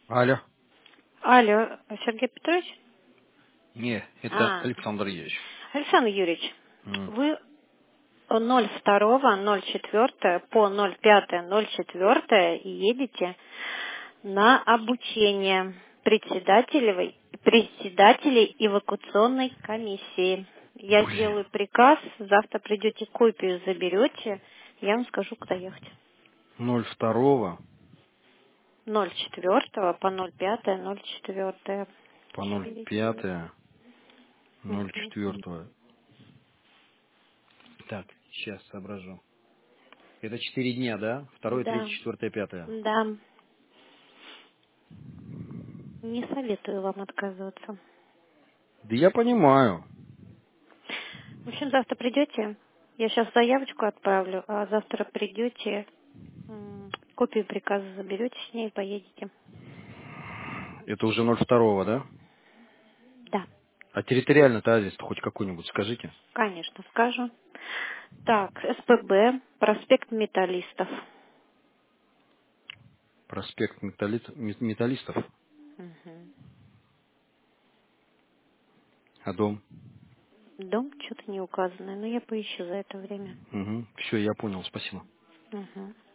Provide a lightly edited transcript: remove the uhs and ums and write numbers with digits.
Алло. Алло, Сергей Петрович? Не, это А, Александр Юрьевич. Александр Юрьевич, М. вы 02.04 по 05.04 едете на обучение председателей эвакуационной комиссии. Я Блин. сделаю приказ, завтра придете, копию заберете, я вам скажу, куда ехать. 02 04 по 05.04. по 4 05 дня. Мгм. 04. Так, сейчас соображу. Это 4 дня, да? Второе, третье, Да, четвертое, пятое. да. Не советую вам отказываться. Да я понимаю. В общем, завтра придете, я сейчас заявочку отправлю, а завтра придете, копию приказа заберете с ней и поедете. Это уже 02, да? Да, А территориально-то адрес-то хоть какой-нибудь скажите. конечно, скажу. Так, СПБ, проспект Металлистов. Проспект Металлистов. Мгм. А дом? Дом что-то не указанный, но я поищу за это время. Угу. Все, я понял, спасибо. Мгм.